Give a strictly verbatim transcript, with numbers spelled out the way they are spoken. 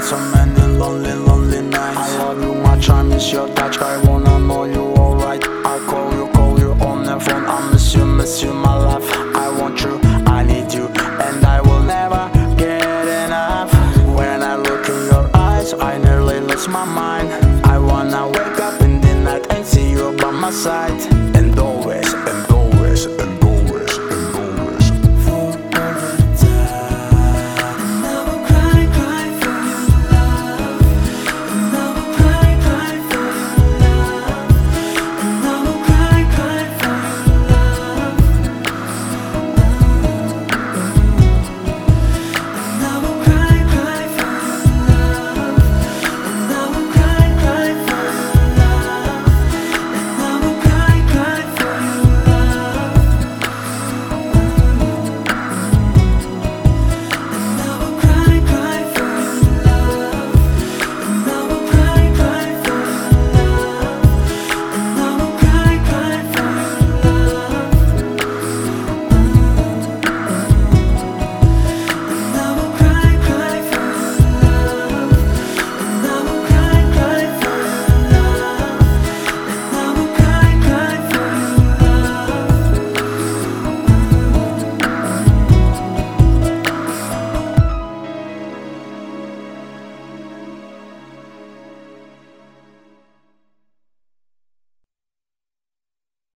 so many lonely, lonely nights. I love you much, I miss your touch. I wanna know you alright. I call you, call you on the phone. I miss you, miss you, my life. I want you, I need you, and I will never get enough. When I look in your eyes, I nearly lose my mind.